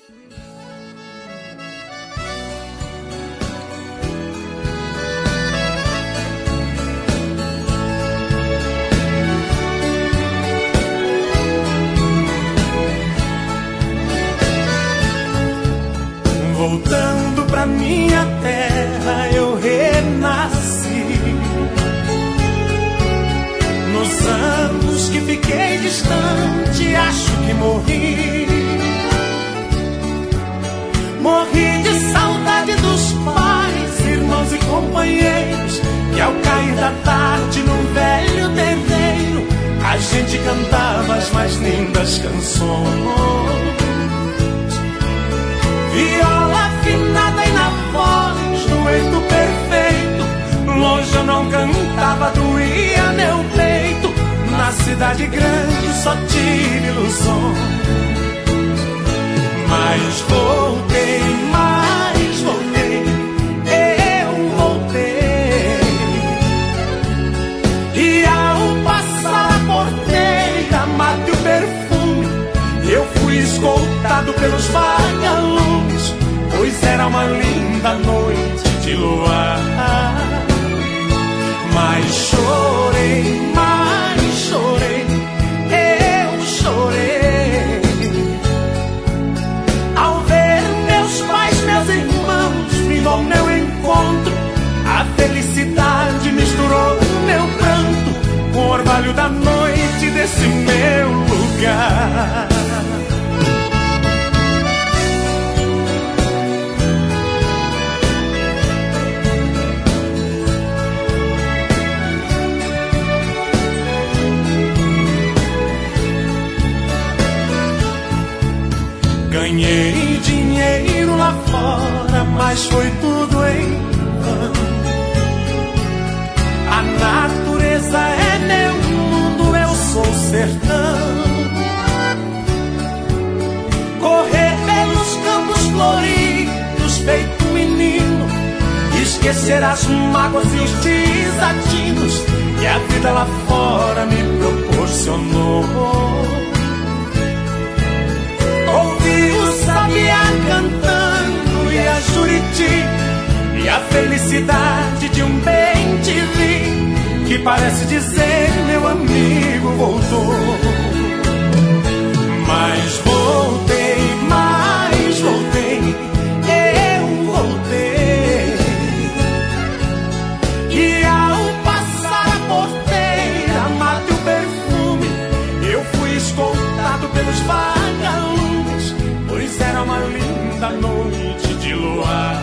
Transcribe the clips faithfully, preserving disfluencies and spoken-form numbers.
Voltando pra minha terra eu renasci. Nos anos que fiquei distante, acho que morri. Morri de saudade dos pais, irmãos e companheiros, que ao cair da tarde num velho terreiro a gente cantava as mais lindas canções. Viola afinada e na voz dueto perfeito. Longe eu não cantava, doía meu peito. Na cidade grande só tive ilusões. Mas voltei, mas voltei, eu voltei. E ao passar a porteira, matei o perfume. Eu fui escoltado pelos vagalumes, pois era uma linda noite de luar. Mas chorei, mas chorei, eu chorei ao ver meus pais, meus irmãos vindo ao meu encontro. A felicidade misturou meu pranto com o orvalho da noite desse meu lugar. Ganhei dinheiro lá fora, mas foi tudo em vão. A natureza é meu mundo, eu sou sertão. Correr pelos campos floridos, feito menino, esquecer as mágoas e os desatinos que a vida lá fora me proporcionou. Ouvi o sabiá cantando e a Juriti, e a felicidade de um bem-te-vi, que parece dizer meu amigo voltou. Mas voltei, mas voltei, eu voltei. E ao passar a porteira, matei o perfume. Eu fui escoltado pelos vagalumes, pois era uma linda noite de luar.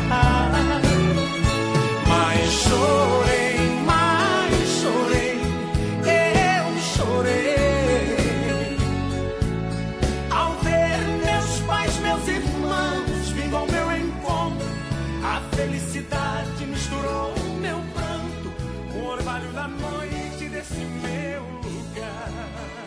Mas chorei, mas chorei, eu chorei ao ver meus pais, meus irmãos vindo ao meu encontro. A felicidade misturou meu pranto com o orvalho da noite desse meu lugar.